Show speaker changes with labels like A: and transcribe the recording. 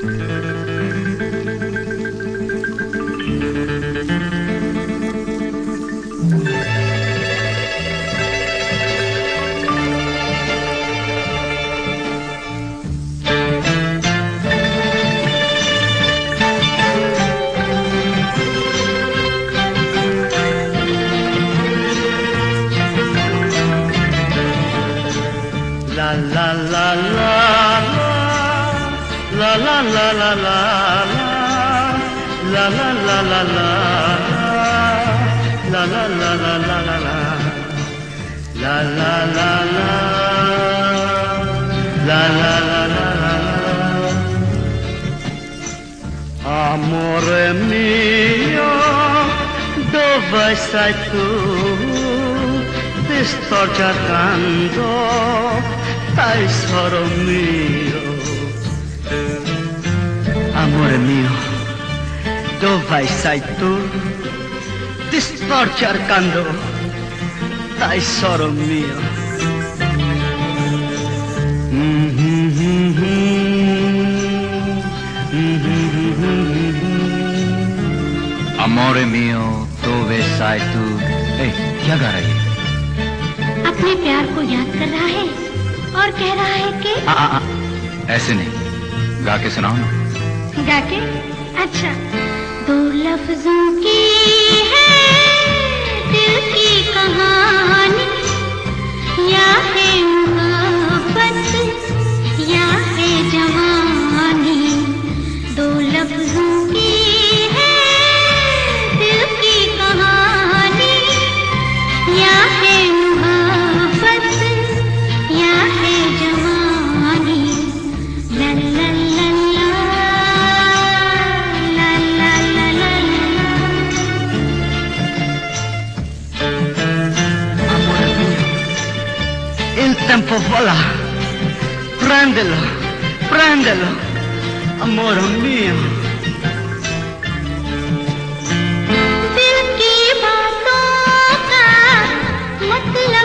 A: Amore mio, dove sei tu? Ti sto cercando, tesoro mio. Amore mio, dove sei tu? Ti sto cercando, tesoro mio.
B: Amore mio, dove sei tu? क्या गा रही है?
C: अपने प्यार को याद कर रहा है और कह रहा है कि
B: ऐसे नहीं, गा के सुनाओ ना।
C: गा के? अच्छा। दो लफ्जों की है दिल की कहानी, या है मोहब्बत या है जवानी। दो लफ्जों की है दिल की कहानी, या है मोहब्बत या है जवानी। ला ला ला ला ला ला ला ला ला।
A: Amore mio, il tempo vola, prendelo, prendelo, amore mio.
C: दिल की बातों का मतलब